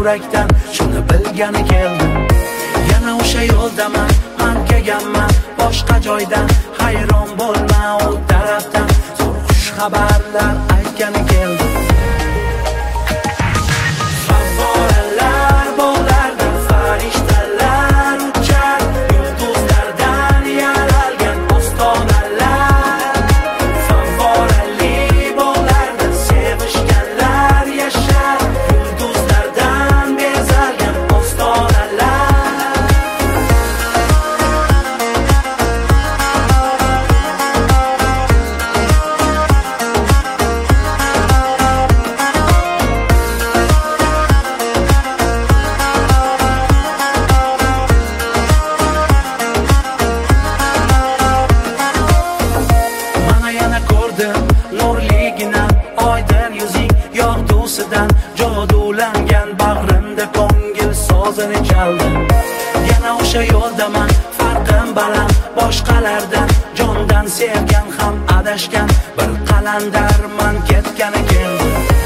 yurakdan shuni bilgani keldi. Yana o'sha yo'ldaman, man kelganman boshqa joydan. Hayron bo'lma u tarafdan, zo'r xush xabarlar aytgani keldi. Favvoralar bog'larda farishtalar uchar, yulduzlardan yaralgan ostonalar. Favvorali bog'larda sevishganlar yashar, yulduzlardan bezalgan ostonalar. Nurligina oydin yuzing yog'dusidan jodulangan bag'rimda ko'ngil sozini chaldi. Yana o'sha yo'ldaman, farqim baland boshqalardan, jondan sevgan ham adashgan bir qalandarman ketgani keldi.